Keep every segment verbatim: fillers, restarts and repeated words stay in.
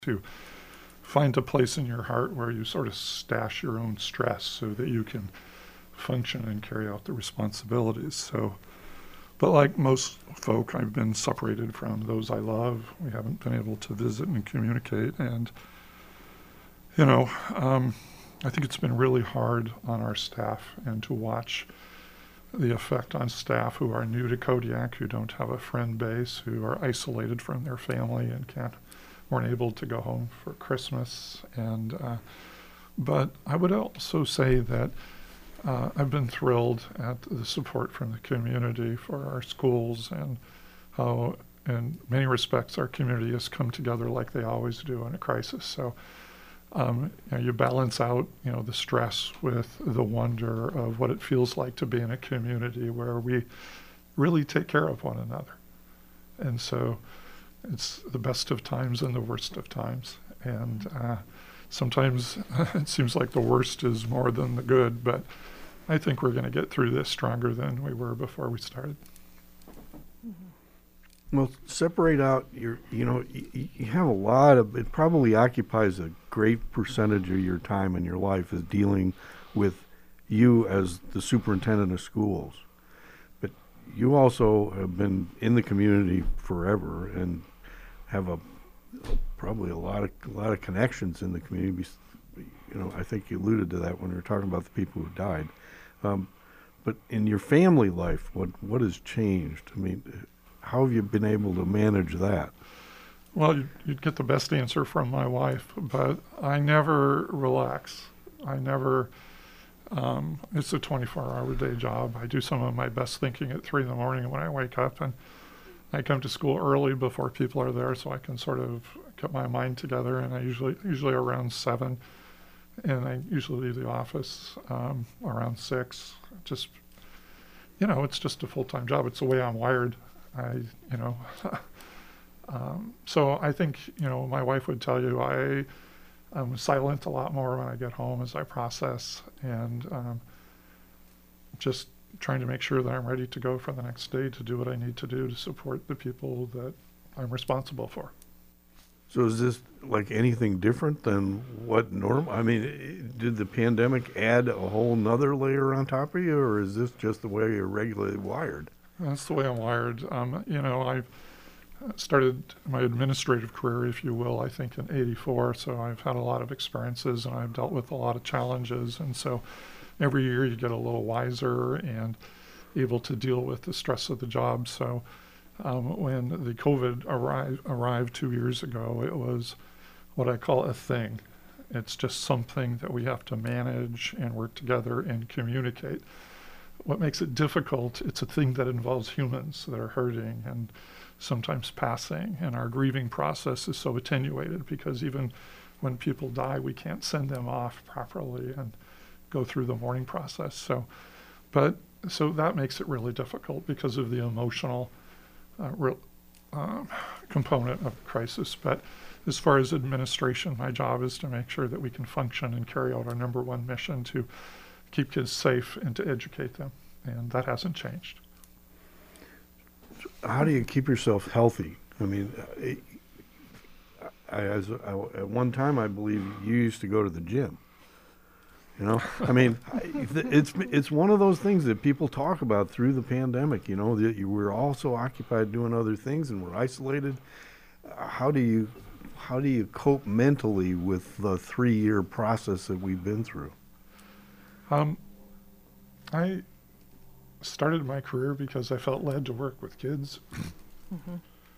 to find a place in your heart where you sort of stash your own stress so that you can function and carry out the responsibilities. So, but like most folk, I've been separated from those I love. We haven't been able to visit and communicate. And, you know, um, I think it's been really hard on our staff and to watch the effect on staff who are new to Kodiak, who don't have a friend base, who are isolated from their family and can't weren't able to go home for Christmas. And uh, but I would also say that uh, I've been thrilled at the support from the community for our schools and how, in many respects, our community has come together like they always do in a crisis. So um, you know, you balance out, you know, the stress with the wonder of what it feels like to be in a community where we really take care of one another. And so it's the best of times and the worst of times. And uh, sometimes it seems like the worst is more than the good, but I think we're going to get through this stronger than we were before we started. Well, separate out your, you know, you, you have a lot of, it probably occupies a great percentage of your time in your life is dealing with you as the superintendent of schools. But you also have been in the community forever and have a probably a lot of a lot of connections in the community. You know, I think you alluded to that when we were talking about the people who died. Um, but in your family life, what what has changed? I mean, how have you been able to manage that? Well, you'd, you'd get the best answer from my wife, but I never relax. I never. Um, it's a twenty-four hour day job. I do some of my best thinking at three in the morning when I wake up, and I come to school early before people are there, so I can sort of get my mind together. And I usually usually around seven, and I usually leave the office um, around six. Just, you know, it's just a full time job. It's the way I'm wired. I, you know, um, so I think, you know, my wife would tell you I am silent a lot more when I get home as I process, and um, just trying to make sure that I'm ready to go for the next day to do what I need to do to support the people that I'm responsible for. So is this like anything different than what normal? I mean, did the pandemic add a whole nother layer on top of you, or is this just the way you're regularly wired? That's the way I'm wired. Um, you know, I've started my administrative career, if you will, I think in eighty-four, so I've had a lot of experiences and I've dealt with a lot of challenges, and so every year you get a little wiser and able to deal with the stress of the job. So um, when the COVID arrived, arrived two years ago, it was what I call a thing. It's just something that we have to manage and work together and communicate. What makes it difficult, it's a thing that involves humans that are hurting and sometimes passing, and our grieving process is so attenuated because even when people die, we can't send them off properly and go through the mourning process. So, but so that makes it really difficult because of the emotional uh, real, um, component of the crisis. But as far as administration, my job is to make sure that we can function and carry out our number one mission to keep kids safe and to educate them, and that hasn't changed. How do you keep yourself healthy? I mean, I, as I, at one time, I believe you used to go to the gym. You know, I mean, it's it's one of those things that people talk about through the pandemic. You know, that you were also occupied doing other things and we're isolated. How do you how do you cope mentally with the three-year process that we've been through? Um, I started my career because I felt led to work with kids. Mm-hmm.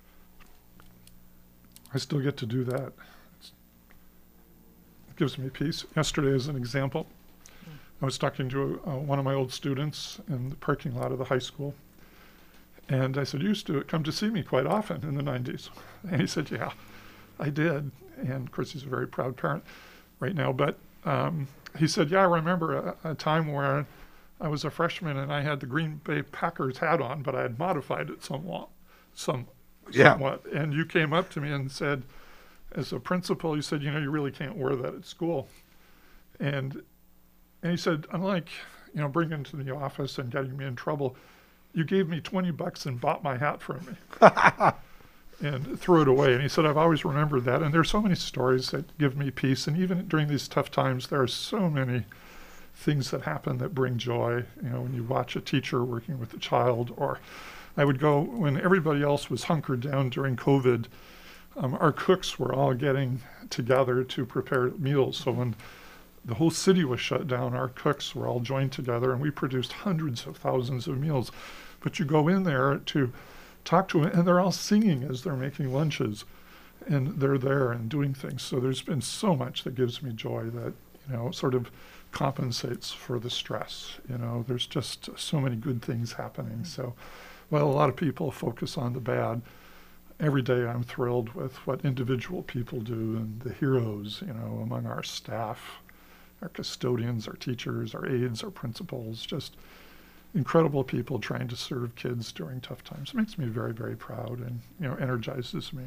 I still get to do that. It's, it gives me peace. Yesterday, as an example, mm. I was talking to a, uh, one of my old students in the parking lot of the high school, and I said, "You used to come to see me quite often in the nineties." And he said, "Yeah, I did." And of course, he's a very proud parent right now, but um, he said, "Yeah, I remember a, a time where I was a freshman and I had the Green Bay Packers hat on, but I had modified it somewhat, some, yeah. somewhat. And you came up to me and said, as a principal, you said, you know, you really can't wear that at school." And and he said, unlike, you know, bringing it to the office and getting me in trouble, you gave me twenty bucks and bought my hat from me. and threw it away. And he said, I've always remembered that. And there's so many stories that give me peace. And even during these tough times, there are so many things that happen that bring joy. You know, when you watch a teacher working with a child, or I would go when everybody else was hunkered down during COVID, um, our cooks were all getting together to prepare meals. So when the whole city was shut down, our cooks were all joined together, and we produced hundreds of thousands of meals. But you go in there to talk to them, and they're all singing as they're making lunches, and they're there and doing things. So there's been so much that gives me joy that, you know, sort of compensates for the stress. You know, there's just so many good things happening. So while a lot of people focus on the bad, every day I'm thrilled with what individual people do and the heroes, you know, among our staff, our custodians, our teachers, our aides, our principals, just incredible people trying to serve kids during tough times. It makes me very, very proud and, you know, energizes me.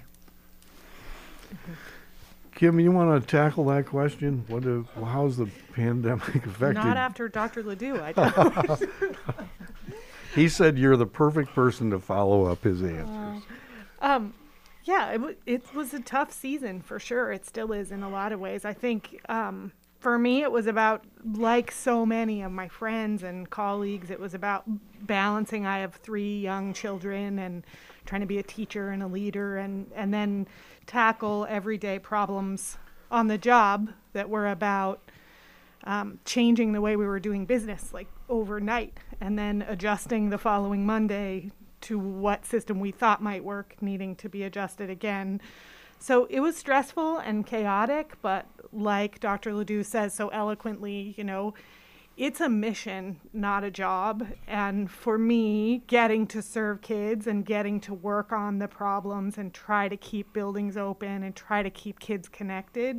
Kim, you want to tackle that question? What? Do, how's the pandemic affected? Not after Doctor Ledoux, I don't. He said you're the perfect person to follow up his answers. Uh, um, yeah, it, w- it was a tough season for sure. It still is in a lot of ways. I think um, for me, it was about, like so many of my friends and colleagues, it was about balancing. I have three young children and trying to be a teacher and a leader, and, and then tackle everyday problems on the job that were about um, changing the way we were doing business, like overnight, and then adjusting the following Monday to what system we thought might work, needing to be adjusted again. So it was stressful and chaotic, but like Doctor Ledoux says so eloquently, you know, it's a mission, not a job. And for me, getting to serve kids and getting to work on the problems and try to keep buildings open and try to keep kids connected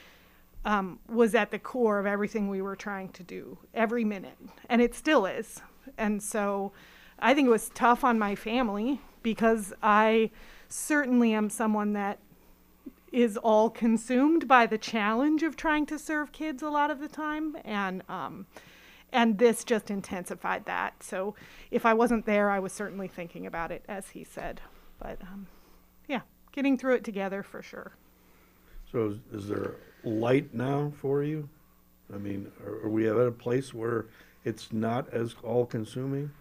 um, was at the core of everything we were trying to do every minute. And it still is. And so I think it was tough on my family because I certainly am someone that is all consumed by the challenge of trying to serve kids a lot of the time. And, um, and this just intensified that. So if I wasn't there, I was certainly thinking about it, as he said. But um, yeah, getting through it together for sure. So is, is there light now for you? I mean, are, are we at a place where it's not as all-consuming?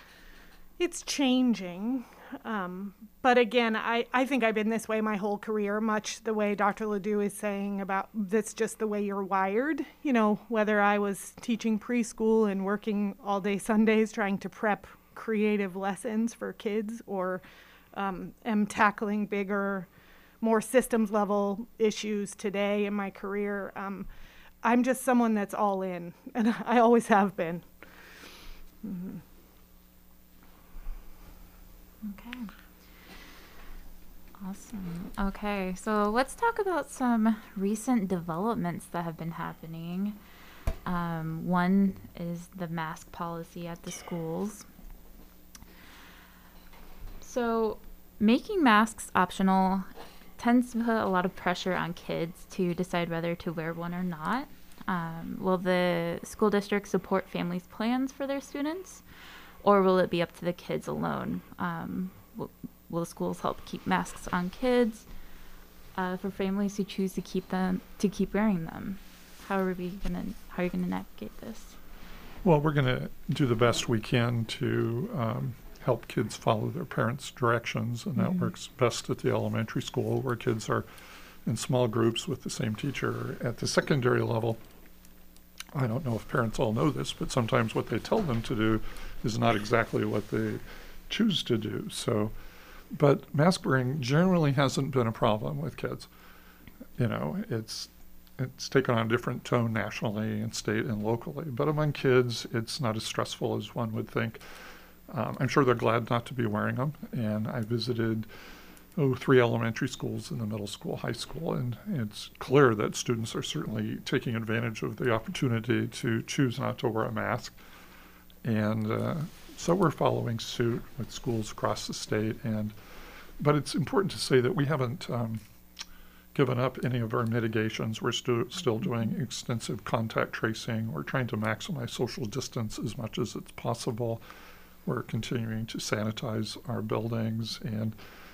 It's changing. Um, but again, I, I think I've been this way my whole career, much the way Doctor Ledoux is saying about that's just the way you're wired. You know, whether I was teaching preschool and working all day Sundays trying to prep creative lessons for kids, or um, am tackling bigger, more systems level issues today in my career. Um, I'm just someone that's all in, and I always have been. Mm-hmm. Okay. Awesome. Okay, so let's talk about some recent developments that have been happening. Um, one is the mask policy at the schools. So making masks optional tends to put a lot of pressure on kids to decide whether to wear one or not. Um, will the school district support families' plans for their students? Or will it be up to the kids alone? Um, will, will the schools help keep masks on kids uh, for families who choose to keep them to keep wearing them? How are we gonna How are you gonna navigate this? Well, we're going to do the best we can to um, help kids follow their parents' directions, and that Mm-hmm. works best at the elementary school where kids are in small groups with the same teacher. At the secondary level, I don't know if parents all know this, but sometimes what they tell them to do is not exactly what they choose to do. So, but mask wearing generally hasn't been a problem with kids. You know, it's it's taken on a different tone nationally and state and locally, but among kids, it's not as stressful as one would think. Um, I'm sure they're glad not to be wearing them, and I visited oh, three elementary schools in the middle school, high school, and it's clear that students are certainly taking advantage of the opportunity to choose not to wear a mask. And uh, so we're following suit with schools across the state. And but it's important to say that we haven't um, given up any of our mitigations. We're stu- still doing extensive contact tracing. We're trying to maximize social distance as much as it's possible. We're continuing to sanitize our buildings, and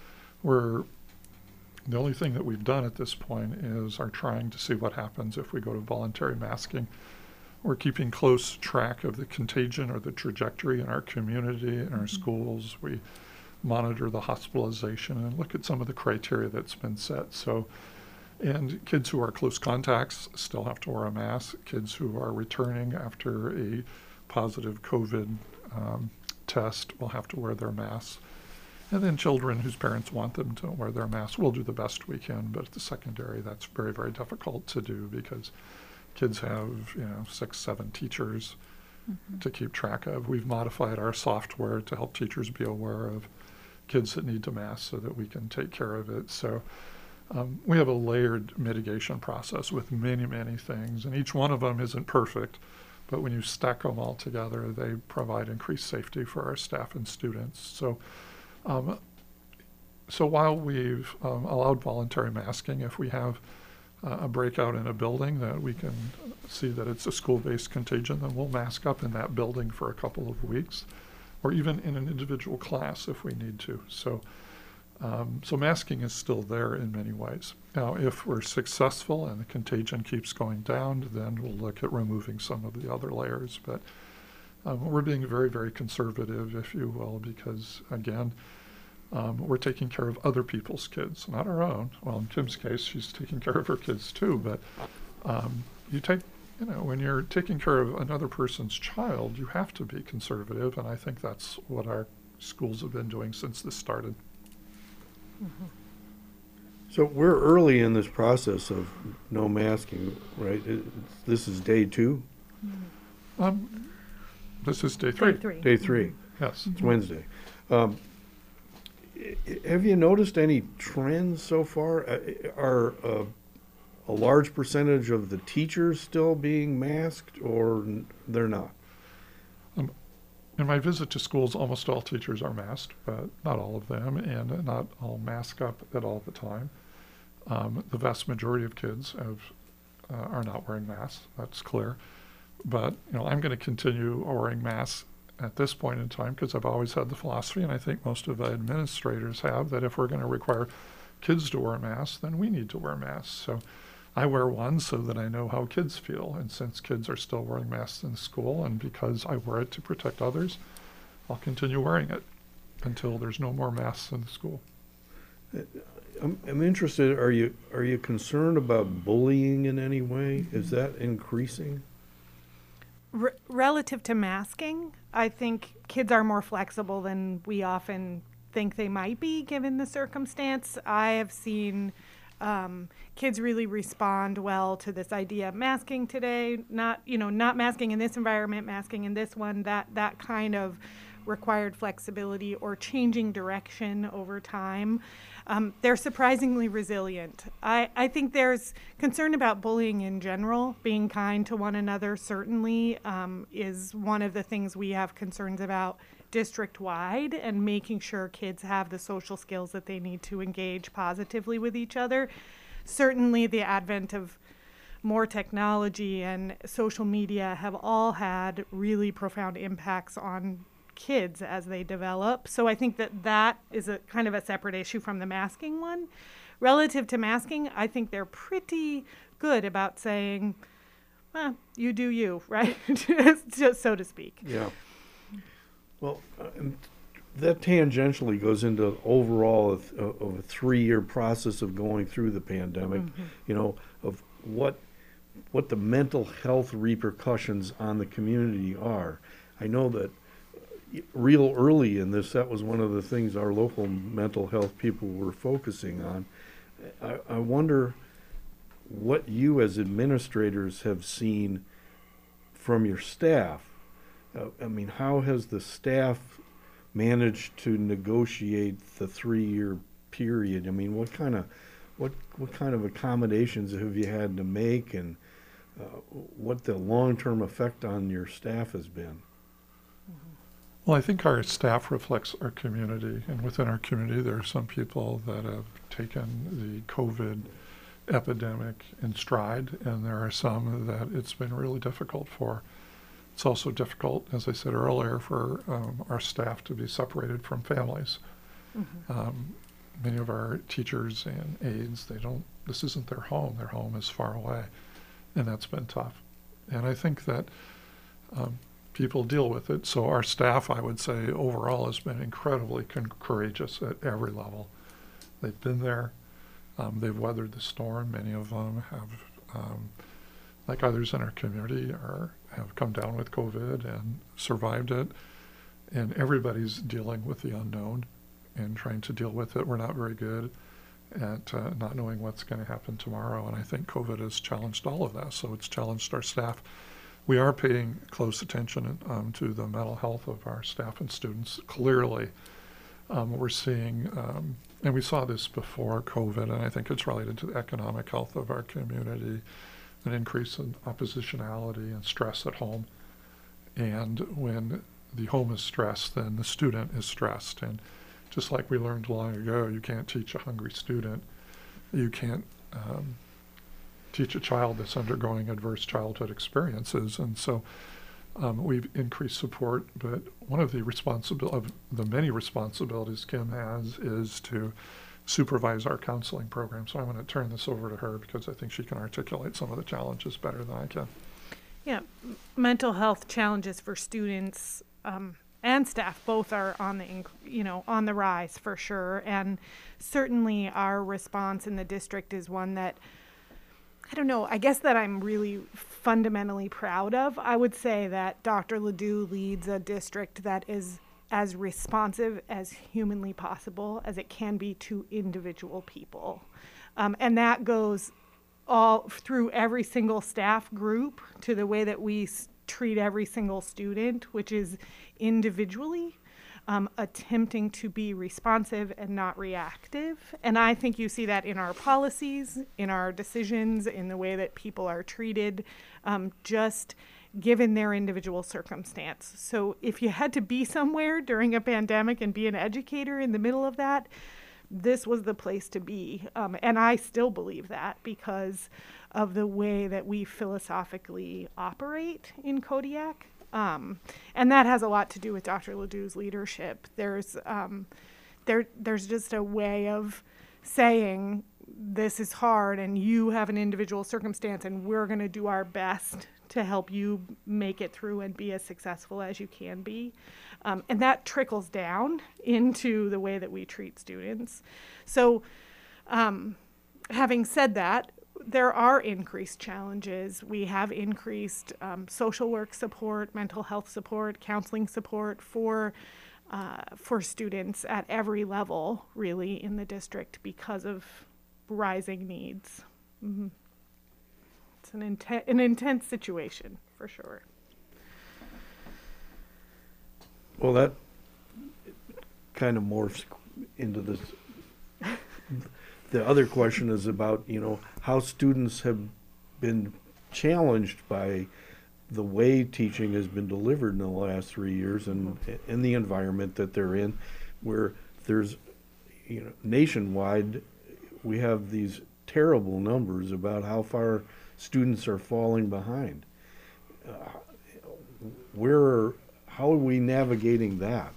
we're, the only thing that we've done at this point is are trying to see what happens if we go to voluntary masking. We're keeping close track of the contagion or the trajectory in our community, in our schools. We monitor the hospitalization and look at some of the criteria that's been set. So, and kids who are close contacts still have to wear a mask. Kids who are returning after a positive COVID um, test will have to wear their masks. And then children whose parents want them to wear their masks, we'll do the best we can. But at the secondary, that's very, very difficult to do because kids have, you know, six, seven teachers mm-hmm. to keep track of. We've modified our software to help teachers be aware of kids that need to mask so that we can take care of it. So um, we have a layered mitigation process with many, many things, and each one of them isn't perfect, but when you stack them all together, they provide increased safety for our staff and students. So, um, so while we've um, allowed voluntary masking, if we have uh, a breakout in a building that we can see that it's a school-based contagion, then we'll mask up in that building for a couple of weeks, or even in an individual class if we need to. So, um, so masking is still there in many ways. Now, if we're successful and the contagion keeps going down, then we'll look at removing some of the other layers. But um, we're being very, very conservative, if you will, because again, um, we're taking care of other people's kids, not our own. Well, in Kim's case, she's taking care of her kids too, but um, you take You know, when you're taking care of another person's child, you have to be conservative, and I think that's what our schools have been doing since this started. Mm-hmm. So we're early in this process of no masking, right? It, this is day two? Um, this is day three. Day three. Day three. Yes. It's Wednesday. Um, i- i- have you noticed any trends so far? Uh, Are uh, a large percentage of the teachers still being masked, or n- they're not? In my visit to schools, almost all teachers are masked, but not all of them, and not all mask up at all the time. Um, the vast majority of kids have, uh, are not wearing masks, that's clear. But, you know, I'm going to continue wearing masks at this point in time because I've always had the philosophy, and I think most of the administrators have, that if we're going to require kids to wear masks, then we need to wear masks. So I wear one so that I know how kids feel. And since kids are still wearing masks in school, and because I wear it to protect others, I'll continue wearing it until there's no more masks in the school. I'm, I'm interested, are you, are you concerned about bullying in any way? Is that increasing? R- relative to masking, I think kids are more flexible than we often think they might be given the circumstance. I have seen um, kids really respond well to this idea of masking today, not, you know, not masking in this environment, masking in this one, that, that kind of required flexibility or changing direction over time. Um, they're surprisingly resilient. I, I think there's concern about bullying in general. Being kind to one another certainly um, is one of the things we have concerns about district-wide, and making sure kids have the social skills that they need to engage positively with each other. Certainly the advent of more technology and social media have all had really profound impacts on kids as they develop. So I think that that is a kind of a separate issue from the masking one. Relative to masking, I think they're pretty good about saying, well, you do you, right? Just so to speak. Yeah. Well, uh, and that tangentially goes into overall of, of a three-year process of going through the pandemic, Mm-hmm. you know, of what what the mental health repercussions on the community are. I know that real early in this, that was one of the things our local mental health people were focusing on. I, I wonder what you as administrators have seen from your staff. Uh, I mean, how has the staff managed to negotiate the three-year period? I mean, what kind of what what kind of accommodations have you had to make, and uh, what the long-term effect on your staff has been? Well, I think our staff reflects our community, and within our community, there are some people that have taken the COVID epidemic in stride, and there are some that it's been really difficult for. It's also difficult, as I said earlier, for um, our staff to be separated from families. Mm-hmm. Um, many of our teachers and aides, they don't, this isn't their home. Their home is far away, and that's been tough. And I think that um, people deal with it. So our staff, I would say, overall has been incredibly con- courageous at every level. They've been there. Um, they've weathered the storm. Many of them have, um, like others in our community, are have come down with COVID and survived it. And everybody's dealing with the unknown and trying to deal with it. We're not very good at uh, not knowing what's going to happen tomorrow. And I think COVID has challenged all of that. So it's challenged our staff. We are paying close attention um, to the mental health of our staff and students. Clearly, um, we're seeing, um, and we saw this before COVID, and I think it's related to the economic health of our community, an increase in oppositionality and stress at home. And when the home is stressed, then the student is stressed. And just like we learned long ago, you can't teach a hungry student. You can't um, teach a child that's undergoing adverse childhood experiences. And so um, we've increased support, but one of the responsibil- of the many responsibilities Kim has is to supervise our counseling program. So I'm going to turn this over to her because I think she can articulate some of the challenges better than I can. Yeah, m- mental health challenges for students um, and staff both are on the inc- you know on the rise for sure, and certainly our response in the district is one that I don't know. I guess that I'm really fundamentally proud of. I would say that Doctor Ledoux leads a district that is as responsive as humanly possible as it can be to individual people, um, and that goes all through every single staff group to the way that we s- treat every single student, which is individually um, attempting to be responsive and not reactive. And I think you see that in our policies, in our decisions, in the way that people are treated, um, just given their individual circumstance. So if you had to be somewhere during a pandemic and be an educator in the middle of that, this was the place to be. Um, and I still believe that because of the way that we philosophically operate in Kodiak. Um, and that has a lot to do with Doctor Ledoux's leadership. There's, um, there, there's just a way of saying this is hard and you have an individual circumstance and we're going to do our best to help you make it through and be as successful as you can be. Um, and that trickles down into the way that we treat students. So um, having said that, there are increased challenges. We have increased um, social work support, mental health support, counseling support for uh, for students at every level, really, in the district because of rising needs. Mm-hmm. It's an, inten- an intense situation, for sure. Well, that kind of morphs into this. The other question is about, you know, how students have been challenged by the way teaching has been delivered in the last three years and in the environment that they're in, where there's, you know, nationwide, we have these terrible numbers about how far students are falling behind. Uh, where, how are we navigating that?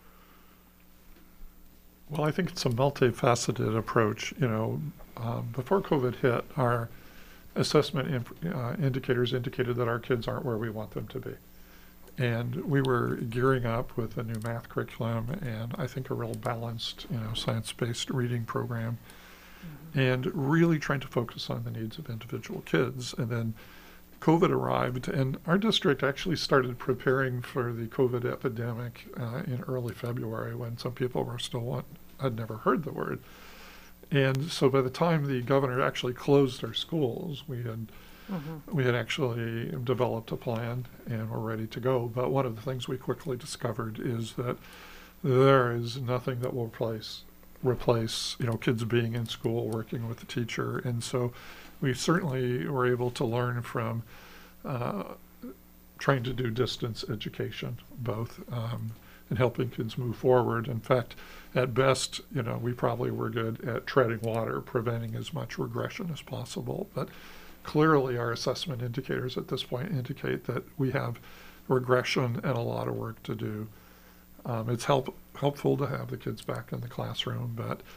Well, I think it's a multifaceted approach. You know, um, before COVID hit, our assessment imp- uh, indicators indicated that our kids aren't where we want them to be. And we were gearing up with a new math curriculum and I think a real balanced, you know, science-based reading program, mm-hmm. and really trying to focus on the needs of individual kids. And then COVID arrived, and our district actually started preparing for the COVID epidemic uh, in early February when some people were still want, had never heard the word. And so by the time the governor actually closed our schools, we had mm-hmm. we had actually developed a plan and were ready to go. But one of the things we quickly discovered is that there is nothing that will replace replace you know kids being in school, working with the teacher. And so we certainly were able to learn from uh, trying to do distance education, both um, in helping kids move forward. In fact, at best, you know, we probably were good at treading water, preventing as much regression as possible. But clearly our assessment indicators at this point indicate that we have regression and a lot of work to do. Um, it's help, helpful to have the kids back in the classroom, but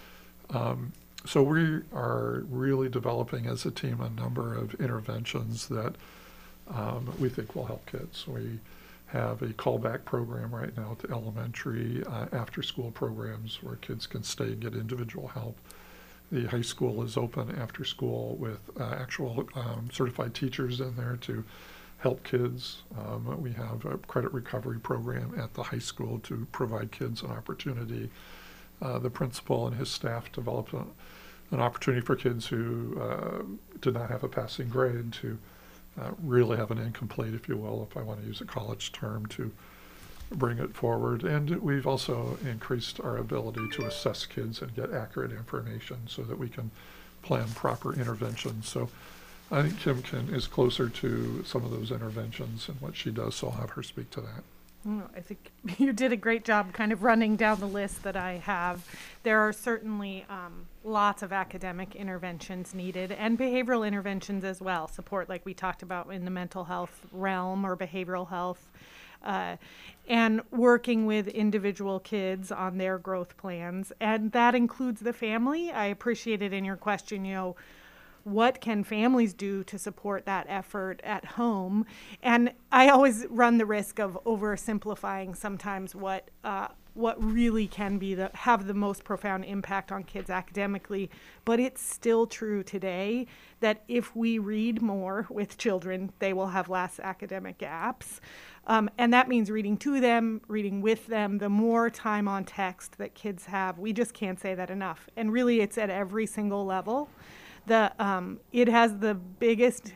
Um, so we are really developing as a team a number of interventions that um, we think will help kids. We have a callback program right now to elementary uh, after-school programs where kids can stay and get individual help. The high school is open after school with uh, actual um, certified teachers in there to help kids. Um, we have a credit recovery program at the high school to provide kids an opportunity. Uh, the principal and his staff developed a, an opportunity for kids who uh, did not have a passing grade to uh, really have an incomplete, if you will, if I want to use a college term, to bring it forward. And we've also increased our ability to assess kids and get accurate information so that we can plan proper interventions. So I think Kim can is closer to some of those interventions and what she does, so I'll have her speak to that. Mm, I think you did a great job kind of running down the list that I have. There are certainly um, lots of academic interventions needed and behavioral interventions as well. Support like we talked about in the mental health realm or behavioral health. Uh, and working with individual kids on their growth plans. And that includes the family. I appreciated in your question, you know, what can families do to support that effort at home? And I always run the risk of oversimplifying sometimes what uh, what really can be the have the most profound impact on kids academically. But it's still true today that if we read more with children, they will have less academic gaps. Um, and that means reading to them, reading with them. The more time on text that kids have, we just can't say that enough. And really, it's at every single level. The um, it has the biggest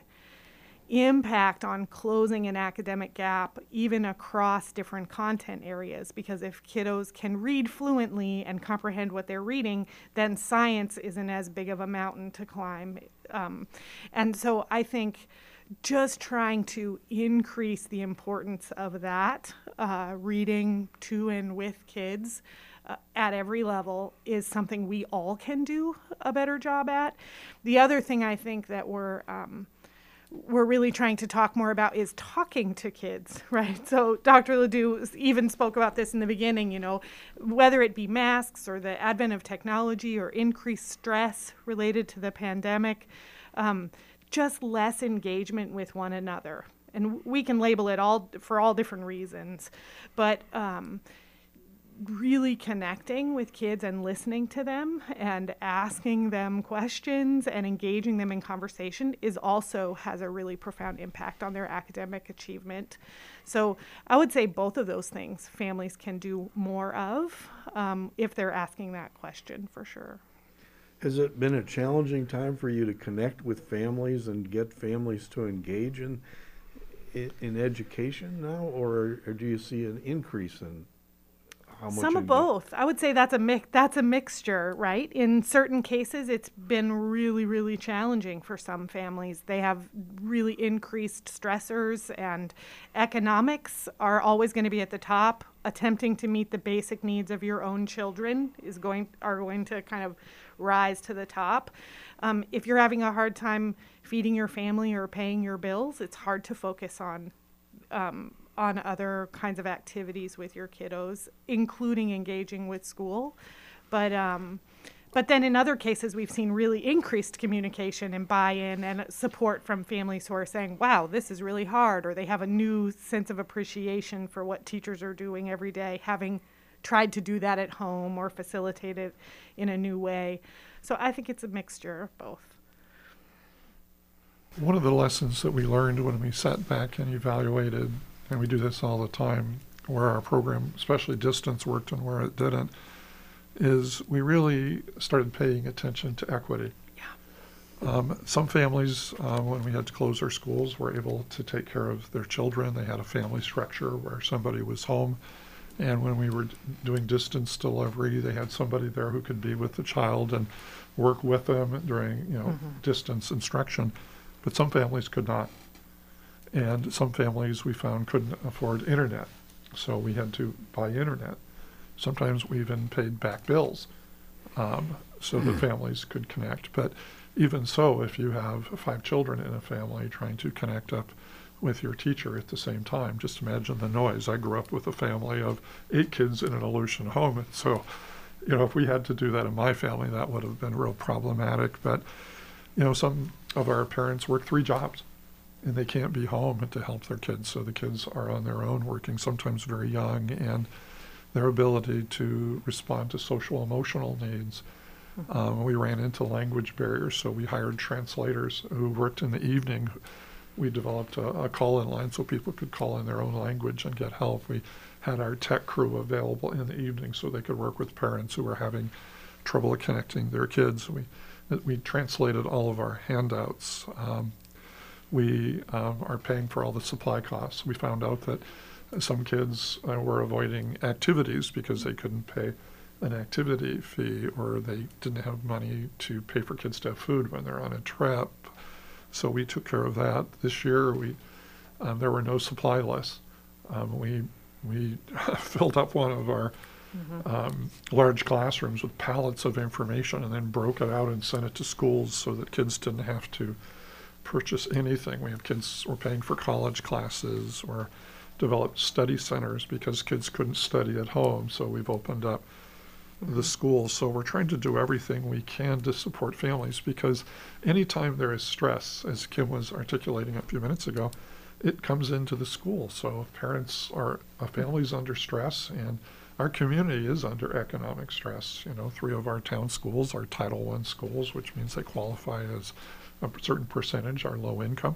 impact on closing an academic gap, even across different content areas, because if kiddos can read fluently and comprehend what they're reading, then science isn't as big of a mountain to climb. Um, and so I think just trying to increase the importance of that, uh, reading to and with kids uh, at every level is something we all can do a better job at. The other thing I think that we're um, we're really trying to talk more about is talking to kids, right? So Doctor Ledoux even spoke about this in the beginning, you know, whether it be masks or the advent of technology or increased stress related to the pandemic, um, just less engagement with one another. And we can label it all for all different reasons, but um, really connecting with kids and listening to them and asking them questions and engaging them in conversation is also has a really profound impact on their academic achievement. So I would say both of those things families can do more of um, if they're asking that question, for sure. Has it been a challenging time for you to connect with families and get families to engage in in, in education now, or, or do you see an increase in how much? Some of engage- both. I would say that's a mix. That's a mixture, right? In certain cases, it's been really, really challenging for some families. They have really increased stressors, and economics are always going to be at the top. Attempting to meet the basic needs of your own children is going are going to kind of rise to the top. Um, if you're having a hard time feeding your family or paying your bills, it's hard to focus on um, on other kinds of activities with your kiddos, including engaging with school. But um, but then in other cases, we've seen really increased communication and buy-in and support from families who are saying, wow, this is really hard, or they have a new sense of appreciation for what teachers are doing every day, having tried to do that at home or facilitate it in a new way. So I think it's a mixture of both. One of the lessons that we learned when we sat back and evaluated, and we do this all the time, where our program, especially distance, worked and where it didn't, is we really started paying attention to equity. Yeah. Um, some families, uh, when we had to close our schools, were able to take care of their children. They had a family structure where somebody was home. And when we were d- doing distance delivery, they had somebody there who could be with the child and work with them during, you know, mm-hmm. distance instruction. But some families could not. And some families we found couldn't afford internet. So we had to buy internet. Sometimes we even paid back bills um, so the families could connect. But even so, if you have five children in a family trying to connect up with your teacher at the same time, just imagine the noise. I grew up with a family of eight kids in an Aleutian home, and so you know, if we had to do that in my family, that would have been real problematic. But, you know, some of our parents work three jobs and they can't be home to help their kids. So the kids are on their own working, sometimes very young, and their ability to respond to social emotional needs. Um, we ran into language barriers, so we hired translators who worked in the evening. We developed a, a call-in line so people could call in their own language and get help. We had our tech crew available in the evening so they could work with parents who were having trouble connecting their kids. We we translated all of our handouts. Um, we um, are paying for all the supply costs. We found out that some kids uh, were avoiding activities because they couldn't pay an activity fee, or they didn't have money to pay for kids to have food when they're on a trip. So we took care of that. This year, we um, there were no supply lists. Um, we we filled up one of our mm-hmm. um, large classrooms with pallets of information, and then broke it out and sent it to schools so that kids didn't have to purchase anything. We have kids who are paying for college classes, or developed study centers because kids couldn't study at home. So we've opened up the schools. So we're trying to do everything we can to support families, because anytime there is stress, as Kim was articulating a few minutes ago, it comes into the school. So if parents are, a family's under stress, and our community is under economic stress. You know, three of our town schools are Title One schools, which means they qualify as a certain percentage are low income.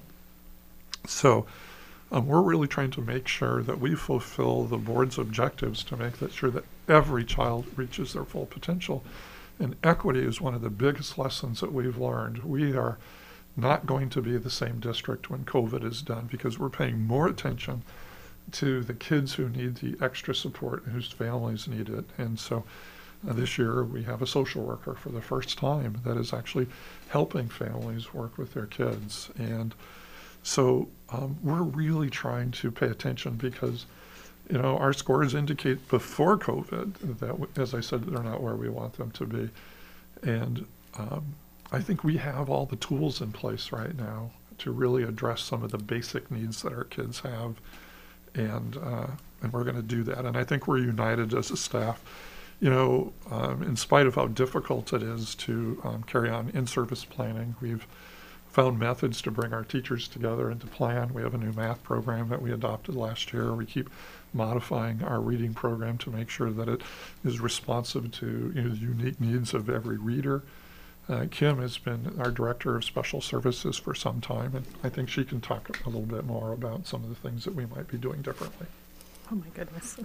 So Um, we're really trying to make sure that we fulfill the board's objectives to make that sure that every child reaches their full potential. And equity is one of the biggest lessons that we've learned. We are not going to be the same district when COVID is done, because we're paying more attention to the kids who need the extra support and whose families need it. And so uh, this year we have a social worker for the first time that is actually helping families work with their kids. And So um, we're really trying to pay attention, because, you know, our scores indicate before COVID that, as I said, they're not where we want them to be. And um, I think we have all the tools in place right now to really address some of the basic needs that our kids have. And, uh, and we're going to do that. And I think we're united as a staff. You know, um, in spite of how difficult it is to um, carry on in-service planning, we've found methods to bring our teachers together and to plan. We have a new math program that we adopted last year. We keep modifying our reading program to make sure that it is responsive to, you know, the unique needs of every reader. Uh, Kim has been our director of special services for some time, and I think she can talk a little bit more about some of the things that we might be doing differently. Oh my goodness.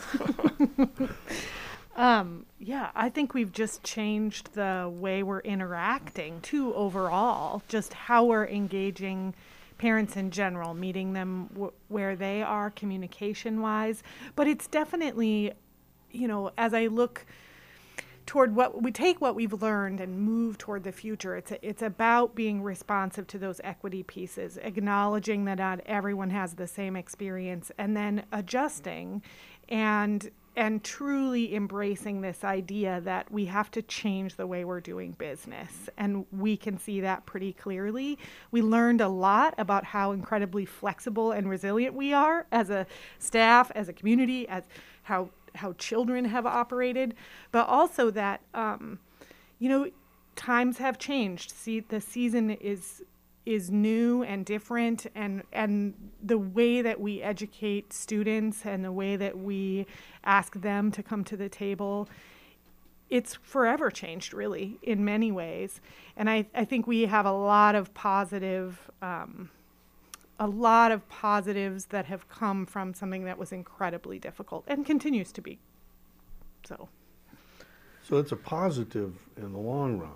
Um, yeah, I think we've just changed the way we're interacting too overall, just how we're engaging parents in general, meeting them w- where they are communication wise. But it's definitely, you know, as I look toward what we take what we've learned and move toward the future, it's a, it's about being responsive to those equity pieces, acknowledging that not everyone has the same experience, and then adjusting and and truly embracing this idea that we have to change the way we're doing business. And we can see that pretty clearly. We learned a lot about how incredibly flexible and resilient we are as a staff, as a community, as how how children have operated, but also that, um, you know, times have changed. See, the season is is new and different, and and the way that we educate students and the way that we ask them to come to the table, it's forever changed, really, in many ways. And I, I think we have a lot of positive, um, a lot of positives that have come from something that was incredibly difficult and continues to be. So. So it's a positive in the long run.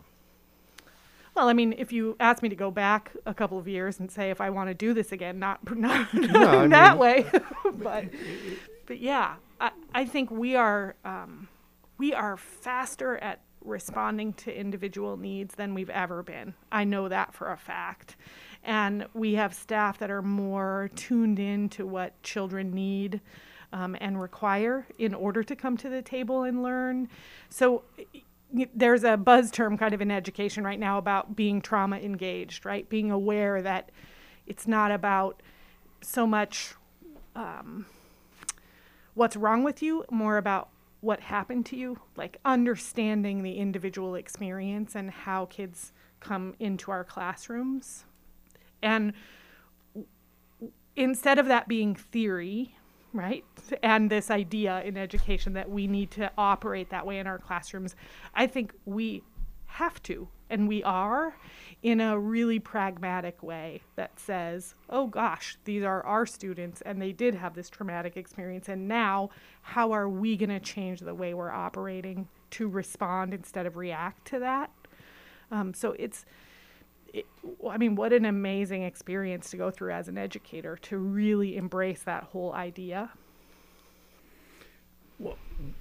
Well, I mean, if you ask me to go back a couple of years and say if I want to do this again, not not, No, not I that mean, way, but but yeah, I, I think we are um, we are faster at responding to individual needs than we've ever been. I know that for a fact, and we have staff that are more tuned in to what children need um, and require in order to come to the table and learn. So there's a buzz term kind of in education right now about being trauma engaged, right? Being aware that it's not about so much um, what's wrong with you, more about what happened to you, like understanding the individual experience and how kids come into our classrooms. And instead of that being theory, right, and this idea in education that we need to operate that way in our classrooms, I think we have to, and we are, in a really pragmatic way that says, oh gosh, these are our students and they did have this traumatic experience, and now how are we going to change the way we're operating to respond instead of react to that? Um, so it's, it, I mean, what an amazing experience to go through as an educator, to really embrace that whole idea. Well,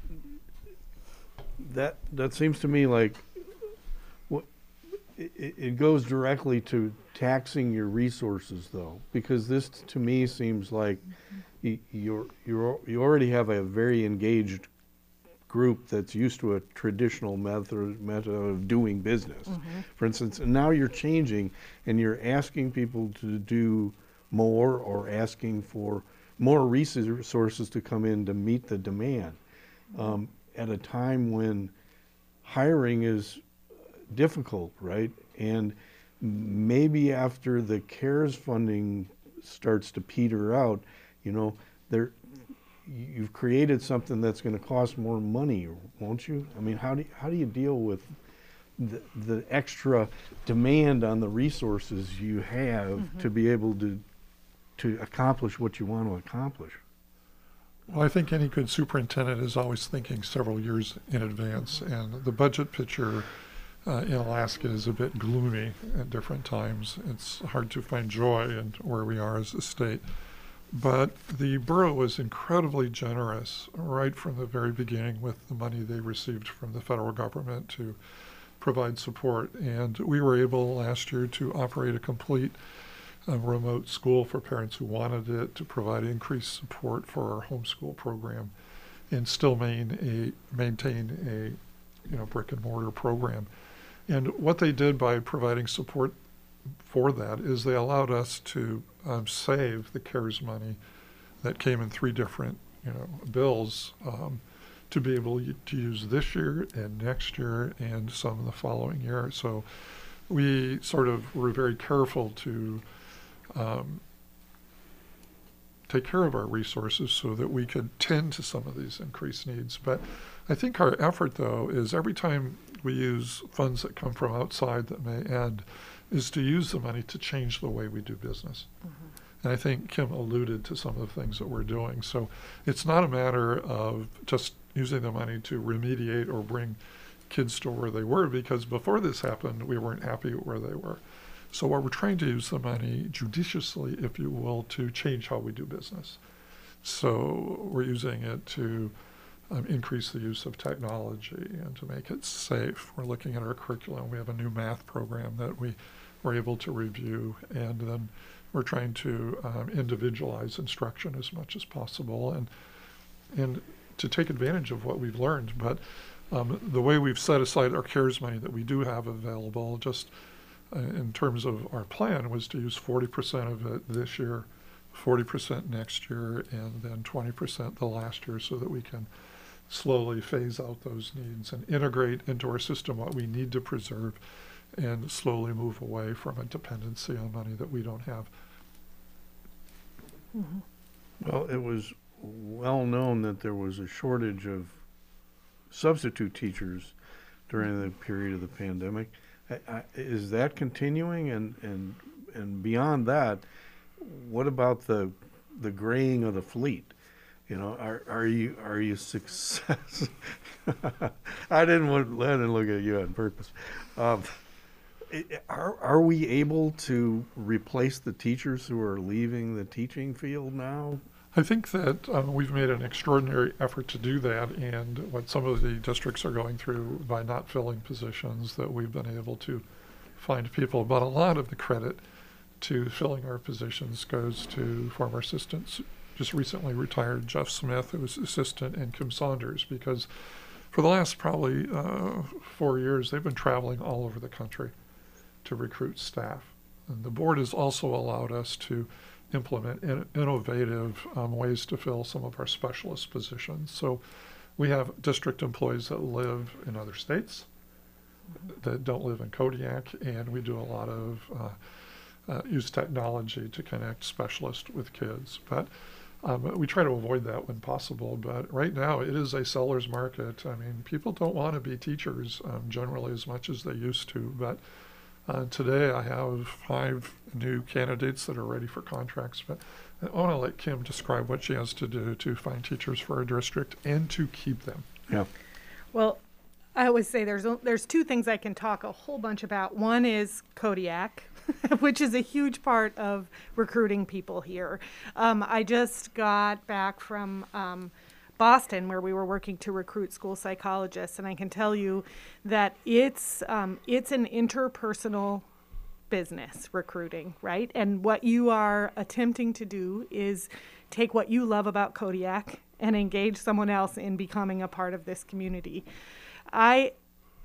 that that seems to me like what it, it goes directly to taxing your resources, though, because this to me seems like you you're, you're you already have a very engaged group that's used to a traditional method method of doing business, mm-hmm. for instance, and now you're changing and you're asking people to do more, or asking for more resources to come in to meet the demand, um, at a time when hiring is difficult, right? And maybe after the CARES funding starts to peter out, you know, there you've created something that's going to cost more money, won't you? I mean, how do you, how do you deal with the, the extra demand on the resources you have mm-hmm. to be able to to accomplish what you want to accomplish? Well, I think any good superintendent is always thinking several years in advance, and the budget picture uh, in Alaska is a bit gloomy at different times. It's hard to find joy in where we are as a state. But the borough was incredibly generous right from the very beginning with the money they received from the federal government to provide support. And we were able last year to operate a complete uh, remote school for parents who wanted it, to provide increased support for our homeschool program, and still main a, maintain a you know brick and mortar program. And what they did by providing support for that is they allowed us to um, save the CARES money that came in three different you know bills um, to be able to use this year and next year and some the following year. So we sort of were very careful to um, take care of our resources so that we could tend to some of these increased needs. But I think our effort, though, is every time we use funds that come from outside that may end, is to use the money to change the way we do business. Mm-hmm. And I think Kim alluded to some of the things that we're doing. So it's not a matter of just using the money to remediate or bring kids to where they were, because before this happened, we weren't happy where they were. So what we're trying to use the money judiciously, if you will, to change how we do business. So we're using it to um, increase the use of technology and to make it safe. We're looking at our curriculum. We have a new math program that we were able to review, and then we're trying to um, individualize instruction as much as possible and and to take advantage of what we've learned. But um, the way we've set aside our CARES money that we do have available, just uh, in terms of our plan, was to use forty percent of it this year, forty percent next year, and then twenty percent the last year, so that we can slowly phase out those needs and integrate into our system what we need to preserve, and slowly move away from a dependency on money that we don't have. Mm-hmm. Well, it was well known that there was a shortage of substitute teachers during the period of the pandemic. I, I, is that continuing? And, and and beyond that, what about the the graying of the fleet? You know, are are you are you success? I didn't want let it look at you on purpose. Um, Are are we able to replace the teachers who are leaving the teaching field now? I think that um, we've made an extraordinary effort to do that, and what some of the districts are going through by not filling positions, that we've been able to find people. But a lot of the credit to filling our positions goes to former assistants, just recently retired Jeff Smith, who was assistant, and Kim Saunders, because for the last probably uh, four years, they've been traveling all over the country to recruit staff. And the board has also allowed us to implement in- innovative um, ways to fill some of our specialist positions. So we have district employees that live in other states that don't live in Kodiak, and we do a lot of uh, uh, use technology to connect specialists with kids. But um, we try to avoid that when possible. But right now, it is a seller's market. I mean, people don't want to be teachers um, generally as much as they used to. But uh, today, I have five new candidates that are ready for contracts. But I want to let Kim describe what she has to do to find teachers for our district and to keep them. Yeah. Well, I always say there's o- there's two things I can talk a whole bunch about. One is Kodiak, which is a huge part of recruiting people here. Um, I just got back from um, Boston, where we were working to recruit school psychologists, and I can tell you that it's um, it's an interpersonal business, recruiting, right? And what you are attempting to do is take what you love about Kodiak and engage someone else in becoming a part of this community. I,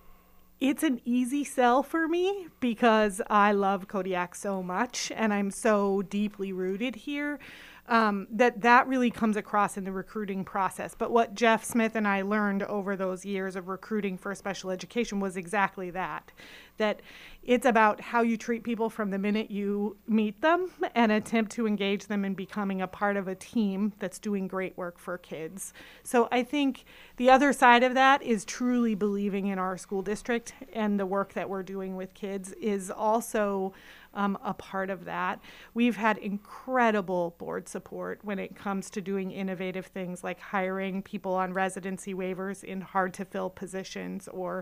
it's an easy sell for me because I love Kodiak so much and I'm so deeply rooted here. Um, that that really comes across in the recruiting process. But what Jeff Smith and I learned over those years of recruiting for special education was exactly that, that it's about how you treat people from the minute you meet them and attempt to engage them in becoming a part of a team that's doing great work for kids. So I think the other side of that is truly believing in our school district, and the work that we're doing with kids is also Um, a part of that. We've had incredible board support when it comes to doing innovative things like hiring people on residency waivers in hard to fill positions, or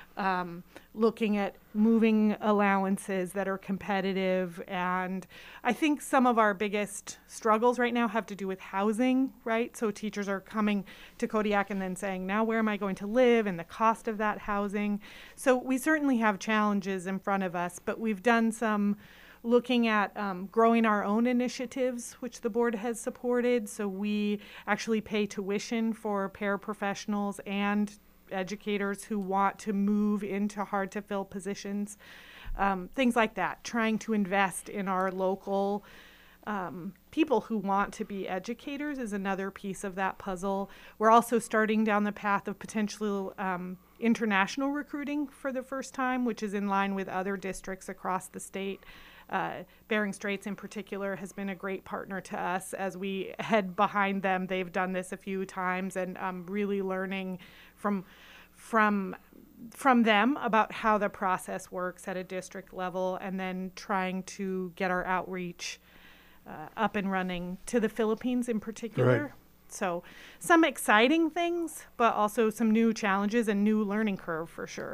um, looking at moving allowances that are competitive. And I think some of our biggest struggles right now have to do with housing, right? So teachers are coming to Kodiak and then saying, now where am I going to live, and the cost of that housing. So we certainly have challenges in front of us, but we've done some looking at um, growing our own initiatives, which the board has supported. So we actually pay tuition for paraprofessionals and educators who want to move into hard to fill positions, um, things like that, trying to invest in our local um, people who want to be educators is another piece of that puzzle. We're also starting down the path of potential um, international recruiting for the first time, which is in line with other districts across the state. Uh, Bering Straits in particular has been a great partner to us as we head behind them. They've done this a few times, and um, really learning from from from them about how the process works at a district level, and then trying to get our outreach uh, up and running to the Philippines in particular. Right. So some exciting things, but also some new challenges and new learning curve for sure.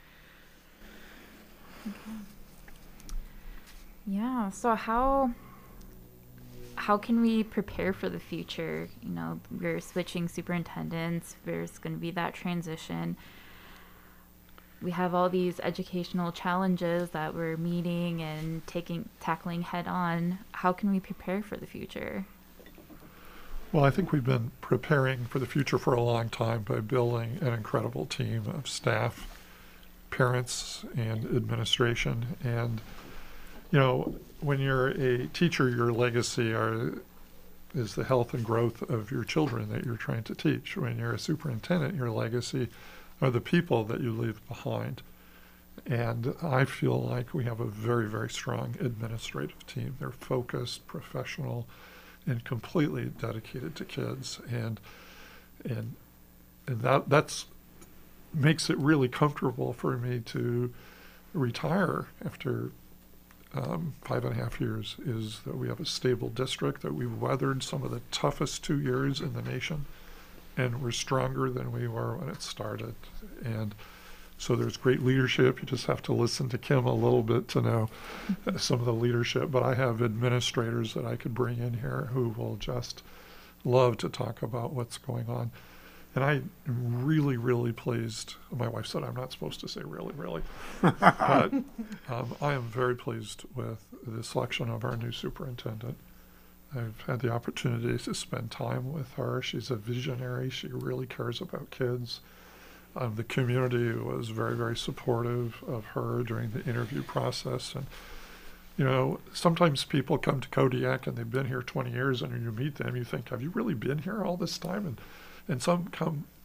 Yeah, so how how can we prepare for the future? You know, we're switching superintendents, there's going to be that transition. We have all these educational challenges that we're meeting and taking tackling head on. How can we prepare for the future? Well, I think we've been preparing for the future for a long time by building an incredible team of staff, parents, and administration. And you know, when you're a teacher, your legacy are, is the health and growth of your children that you're trying to teach. When you're a superintendent, your legacy are the people that you leave behind. And I feel like we have a very, very strong administrative team. They're focused, professional, and completely dedicated to kids. And and and that that's makes it really comfortable for me to retire after Um, five and a half years, is that we have a stable district, that we've weathered some of the toughest two years in the nation, and we're stronger than we were when it started. And so there's great leadership. You just have to listen to Kim a little bit to know uh, some of the leadership. But I have administrators that I could bring in here who will just love to talk about what's going on. And I am really, really pleased. My wife said I'm not supposed to say really, really. But um, I am very pleased with the selection of our new superintendent. I've had the opportunity to spend time with her. She's a visionary. She really cares about kids. Um, the community was very, very supportive of her during the interview process. And, you know, sometimes people come to Kodiak and they've been here twenty years, and when you meet them, you think, have you really been here all this time? And And some come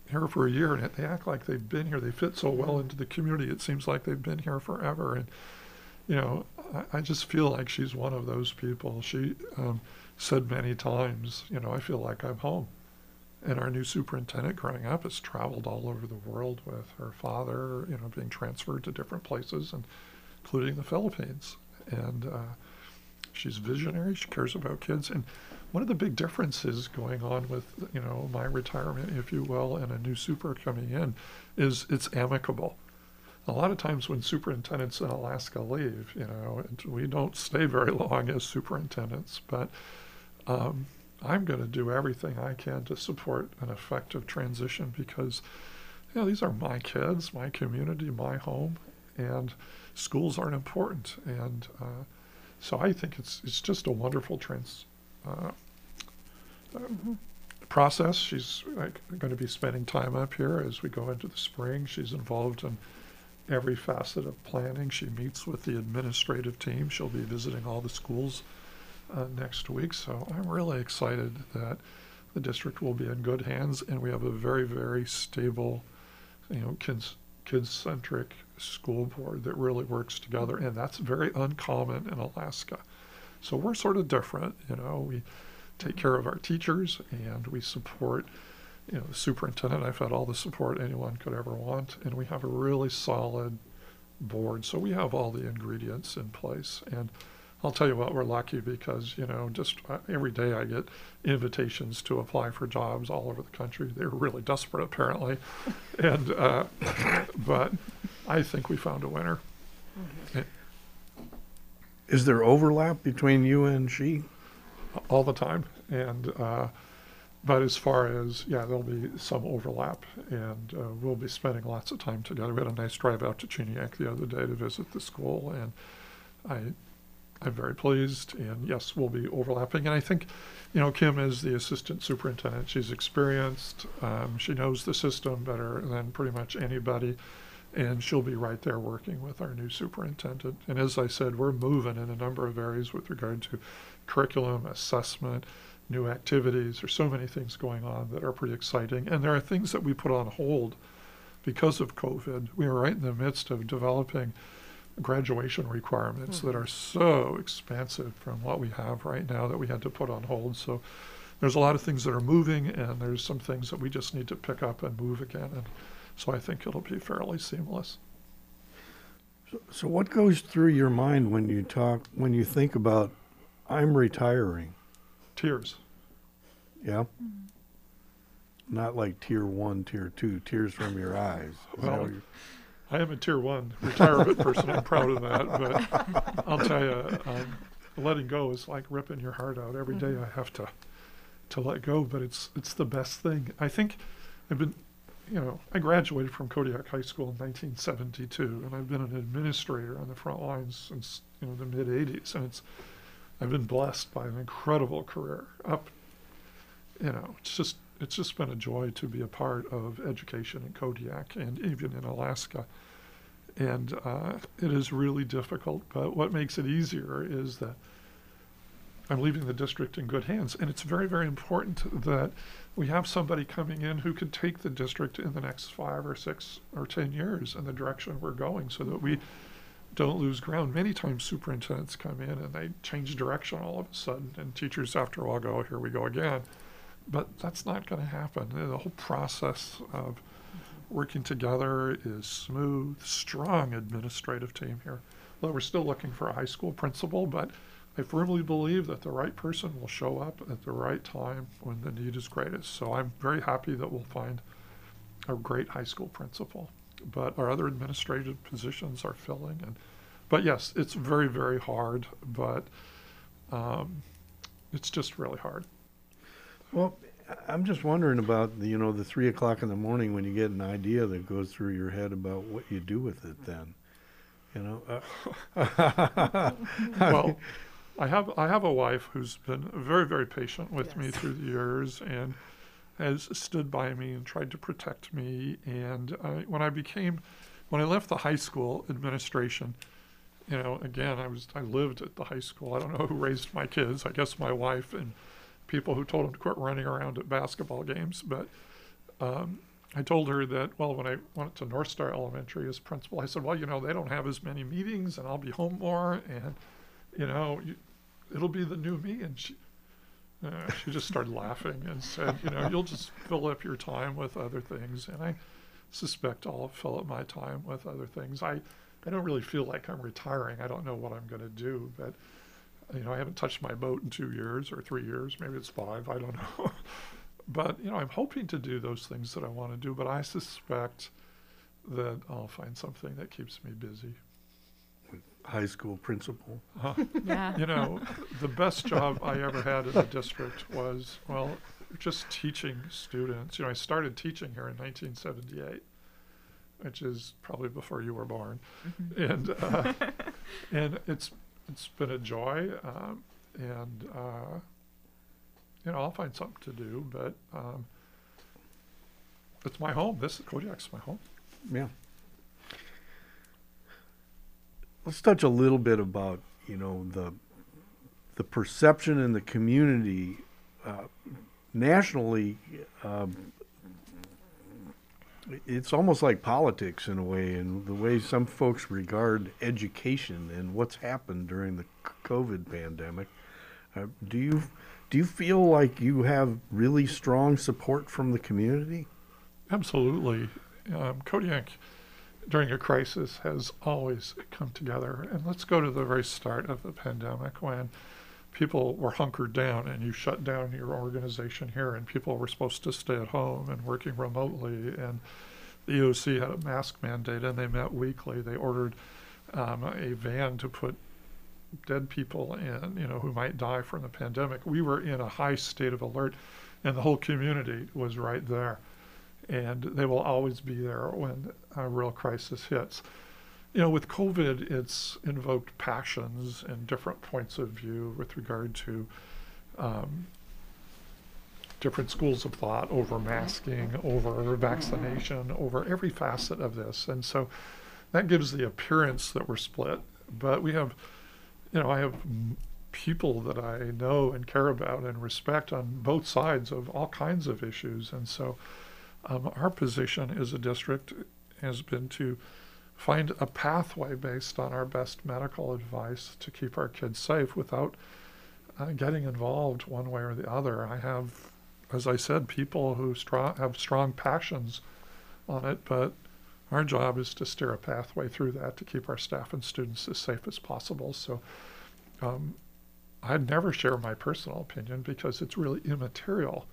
here for a year, and they act like they've been here. They fit so well into the community. It seems like they've been here forever. And, you know, I, I just feel like she's one of those people. She um, said many times, you know, I feel like I'm home. And our new superintendent growing up has traveled all over the world with her father, you know, being transferred to different places, and including the Philippines. And uh, she's visionary. She cares about kids. And one of the big differences going on with, you know, my retirement, if you will, and a new super coming in is it's amicable. A lot of times when superintendents in Alaska leave, you know, and we don't stay very long as superintendents, but um, I'm going to do everything I can to support an effective transition because, you know, these are my kids, my community, my home, and schools aren't important. And uh, so I think it's it's just a wonderful trans uh, uh, process. She's like, going to be spending time up here as we go into the spring. She's involved in every facet of planning. She meets with the administrative team. She'll be visiting all the schools uh, next week. So I'm really excited that the district will be in good hands, and we have a very, very stable, you know, kids kids-centric school board that really works together, and that's very uncommon in Alaska. So we're sort of different, you know. We take care of our teachers, and we support, you know, the superintendent. I've had all the support anyone could ever want, and we have a really solid board. So we have all the ingredients in place. And I'll tell you what, we're lucky because, you know, just uh, every day I get invitations to apply for jobs all over the country. They're really desperate, apparently. and uh, But I think we found a winner. Mm-hmm. Is there overlap between you and she? All the time. And uh, but as far as, yeah, there'll be some overlap, and uh, we'll be spending lots of time together. We had a nice drive out to Chiniak the other day to visit the school, and I, I'm very pleased. And yes, we'll be overlapping. And I think, you know, Kim is the assistant superintendent. She's experienced. Um, she knows the system better than pretty much anybody. And she'll be right there working with our new superintendent. And as I said, we're moving in a number of areas with regard to curriculum, assessment, new activities. There's so many things going on that are pretty exciting. And there are things that we put on hold because of COVID. We were right in the midst of developing graduation requirements mm-hmm. that are so expansive from what we have right now that we had to put on hold. So there's a lot of things that are moving, and there's some things that we just need to pick up and move again. And so I think it'll be fairly seamless. So, so what goes through your mind when you talk, when you think about, I'm retiring? Tears. Yeah? Mm-hmm. Not like tier one, tier two, tears from your eyes. Well, I am a tier one retirement person. I'm proud of that. But I'll tell you, um, letting go is like ripping your heart out. Every day I have to to let go, but it's it's the best thing. I think I've been, you know, I graduated from Kodiak High School in nineteen seventy-two, and I've been an administrator on the front lines since, you know, the mid eighties, and it's I've been blessed by an incredible career. Up, you know, it's just it's just been a joy to be a part of education in Kodiak and even in Alaska. And uh, it is really difficult, but what makes it easier is that I'm leaving the district in good hands. And it's very, very important that we have somebody coming in who can take the district in the next five or six or ten years in the direction we're going, so that we don't lose ground. Many times superintendents come in and they change direction all of a sudden, and teachers after a while go, here we go again. But that's not going to happen. The whole process of working together is smooth, strong administrative team here. Well, we're still looking for a high school principal, but I firmly believe that the right person will show up at the right time when the need is greatest. So I'm very happy that we'll find a great high school principal. But our other administrative positions are filling. And, but yes, it's very, very hard, but um, it's just really hard. Well, I'm just wondering about the, you know, the three o'clock in the morning when you get an idea that goes through your head about what you do with it then, you know? Uh, well, I have I have a wife who's been very, very patient with yes. me through the years and has stood by me and tried to protect me. And uh, when I became, when I left the high school administration, you know, again, I was I lived at the high school. I don't know who raised my kids. I guess my wife and people who told them to quit running around at basketball games. But um, I told her that, well, when I went to North Star Elementary as principal, I said, well, you know, they don't have as many meetings and I'll be home more and, you know, you, it'll be the new me. And she, uh, she just started laughing and said, you know, you'll just fill up your time with other things. And I suspect I'll fill up my time with other things. I, I don't really feel like I'm retiring. I don't know what I'm going to do, but, you know, I haven't touched my boat in two years or three years. Maybe it's five. I don't know. But, you know, I'm hoping to do those things that I want to do, but I suspect that I'll find something that keeps me busy. High school principal. Uh, Yeah. you know, the best job I ever had in the district was, well, just teaching students. You know, I started teaching here in nineteen seventy-eight, which is probably before you were born. Mm-hmm. And uh, and it's it's been a joy, um, and uh, you know, I'll find something to do, but um, it's my home. This Kodiak's my home. Yeah. Let's touch a little bit about, you know, the the perception in the community uh, nationally. Um, it's almost like politics in a way, and the way some folks regard education and what's happened during the COVID pandemic. Uh, do you do you feel like you have really strong support from the community? Absolutely. Um, Kodiak, during a crisis, has always come together. And let's go to the very start of the pandemic when people were hunkered down and you shut down your organization here and people were supposed to stay at home and working remotely. And the E O C had a mask mandate and they met weekly. They ordered um, a van to put dead people in, you know, who might die from the pandemic. We were in a high state of alert and the whole community was right there. And they will always be there when a real crisis hits. You know, with COVID, it's invoked passions and different points of view with regard to um, different schools of thought over masking, over vaccination, over every facet of this. And so that gives the appearance that we're split. But we have, you know, I have m- people that I know and care about and respect on both sides of all kinds of issues. And so Um, our position as a district has been to find a pathway based on our best medical advice to keep our kids safe without uh, getting involved one way or the other. I have, as I said, people who strong, have strong passions on it, but our job is to steer a pathway through that to keep our staff and students as safe as possible. So um, I'd never share my personal opinion because it's really immaterial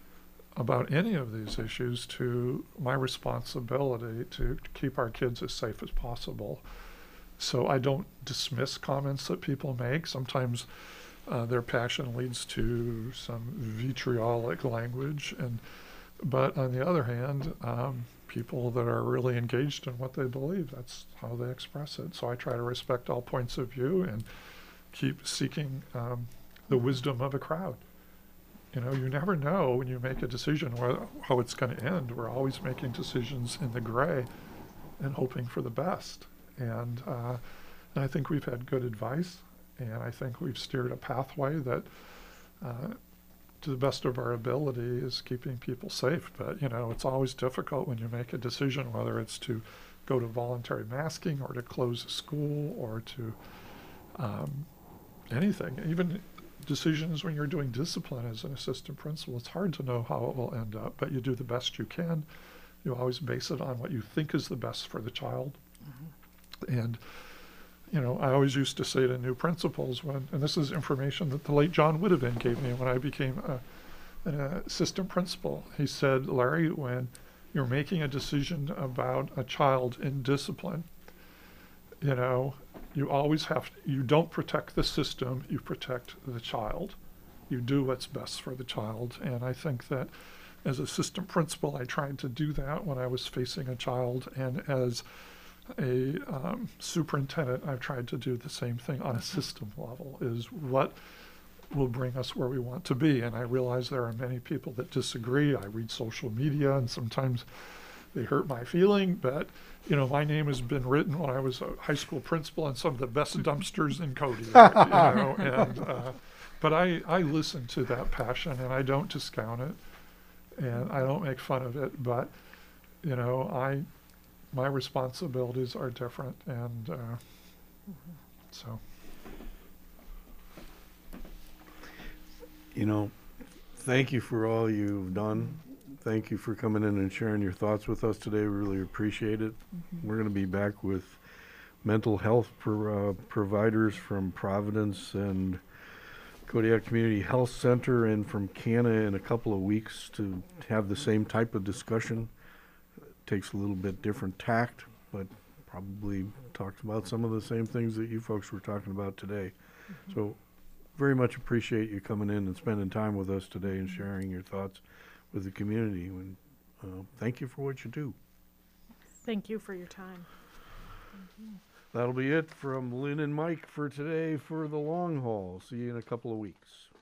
about any of these issues to my responsibility to, to keep our kids as safe as possible. So I don't dismiss comments that people make. Sometimes uh, their passion leads to some vitriolic language, and but on the other hand, um, people that are really engaged in what they believe, that's how they express it. So I try to respect all points of view and keep seeking um, the wisdom of a crowd. You know, you never know when you make a decision where, how it's going to end. We're always making decisions in the gray and hoping for the best. And, uh, and I think we've had good advice, and I think we've steered a pathway that, uh, to the best of our ability, is keeping people safe. But, you know, it's always difficult when you make a decision, whether it's to go to voluntary masking or to close a school or to um, anything. Even decisions when you're doing discipline as an assistant principal, it's hard to know how it will end up, but you do the best you can. You always base it on what you think is the best for the child. Mm-hmm. And, you know, I always used to say to new principals when, and this is information that the late John Wittevin gave me when I became a, an assistant principal. He said, Larry, when you're making a decision about a child in discipline, you know, you always have, to, you don't protect the system, you protect the child. You do what's best for the child. And I think that as assistant principal, I tried to do that when I was facing a child. And as a um, superintendent, I've tried to do the same thing on a system level, is what will bring us where we want to be. And I realize there are many people that disagree. I read social media and sometimes they hurt my feeling, but you know, my name has been written when I was a high school principal on some of the best dumpsters in Kodiak, you know, and, uh, but I, I listen to that passion and I don't discount it and I don't make fun of it, but you know, I, my responsibilities are different, and uh, so. You know, thank you for all you've done. Thank you for coming in and sharing your thoughts with us today. We really appreciate it. We're going to be back with mental health pro- uh, providers from Providence and Kodiak Community Health Center and from Cana in a couple of weeks to have the same type of discussion. It takes a little bit different tact, but probably talks about some of the same things that you folks were talking about today. So very much appreciate you coming in and spending time with us today and sharing your thoughts with the community. And uh, thank you for what you do. Thank you for your time. That'll be it from Lynn and Mike for today for the long haul. See you in a couple of weeks.